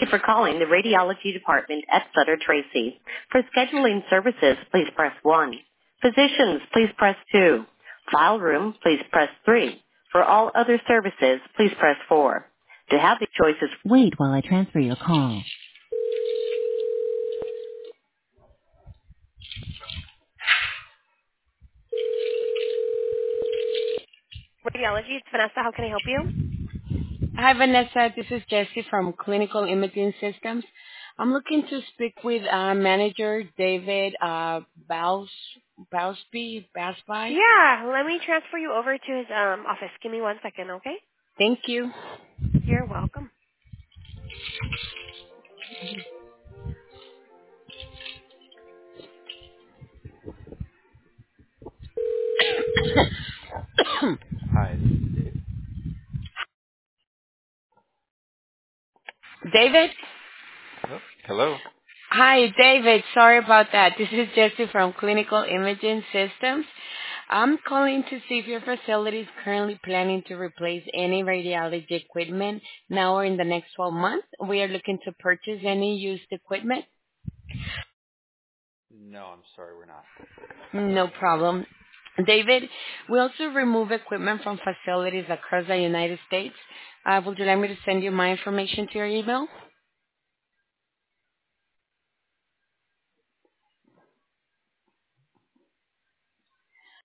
Thank you for calling the radiology department at Sutter Tracy. For scheduling services, please press 1. Physicians, please press 2. File room, please press 3. For all other services, please press 4. To have the choices, wait while I transfer your call. Radiology, it's Vanessa. How can I help you? Hi, Vanessa. This is Jessie from Clinical Imaging Systems. I'm looking to speak with manager David Basby. Yeah, let me transfer you over to his office. Give me 1 second, okay? Thank you. You're welcome. Hi, this is Dave. David? Oh, hello. Hi, David. Sorry about that. This is Jessie from Clinical Imaging Systems. I'm calling to see if your facility is currently planning to replace any radiology equipment now or in the next 12 months. We are looking to purchase any used equipment. No, I'm sorry, we're not. No problem. David, we also remove equipment from facilities across the United States. Would you like me to send you my information to your email?